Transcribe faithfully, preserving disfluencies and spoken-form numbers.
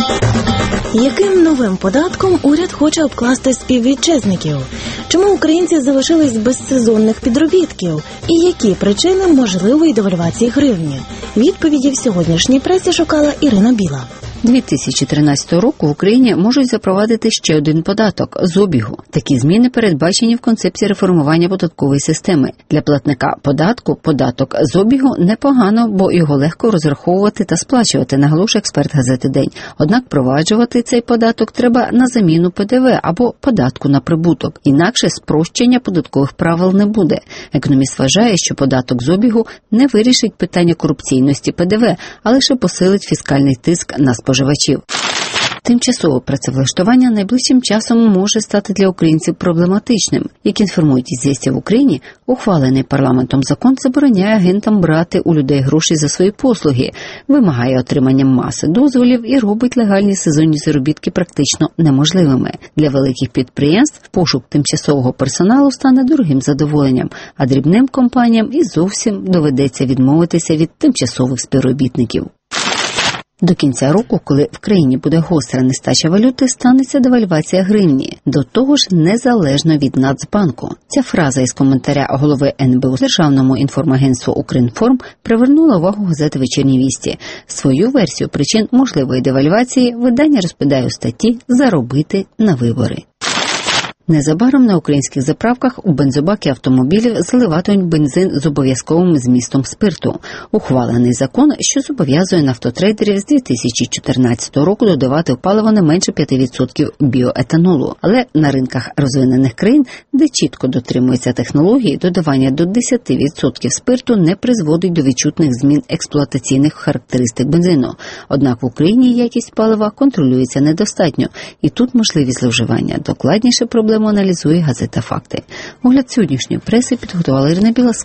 Яким новим податком уряд хоче обкласти співвітчизників? Чому українці залишились без сезонних підробітків? І які причини можливої девальвації гривні? Відповіді в сьогоднішній пресі шукала Ірина Біла. дві тисячі тринадцятого року в Україні можуть запровадити ще один податок – з обігу. Такі зміни передбачені в концепції реформування податкової системи. Для платника податку податок з обігу непогано, бо його легко розраховувати та сплачувати, наголошує експерт газети «День». Однак впроваджувати цей податок треба на заміну Пе Де Ве або податку на прибуток. Інакше спрощення податкових правил не буде. Економіст вважає, що податок з обігу не вирішить питання корупційності Пе Де Ве, а лише посилить фіскальний тиск на споживачів. Тимчасове працевлаштування найближчим часом може стати для українців проблематичним. Як інформують «Ізвістія» в Україні, ухвалений парламентом закон забороняє агентам брати у людей гроші за свої послуги, вимагає отримання маси дозволів і робить легальні сезонні заробітки практично неможливими. Для великих підприємств пошук тимчасового персоналу стане дорогим задоволенням, а дрібним компаніям і зовсім доведеться відмовитися від тимчасових співробітників. До кінця року, коли в країні буде гостра нестача валюти, станеться девальвація гривні. До того ж, незалежно від Нацбанку. Ця фраза із коментаря голови Ен Бе У Державному інформагентству «Укрінформ» привернула увагу газети «Вечірні вісті». Свою версію причин можливої девальвації видання розповідає у статті «Заробити на вибори». Незабаром на українських заправках у бензобаки автомобілів заливатимуть бензин з обов'язковим змістом спирту. Ухвалений закон, що зобов'язує нафтотрейдерів з дві тисячі чотирнадцятого року додавати в паливо не менше п'ять відсотків біоетанолу. Але на ринках розвинених країн, де чітко дотримуються технології, додавання до десять відсотків спирту не призводить до відчутних змін експлуатаційних характеристик бензину. Однак в Україні якість палива контролюється недостатньо, і тут можливі зловживання. Докладніше проблеми аналізує газета «Факти». Огляд сьогоднішньої преси підготувала Ірина Біла.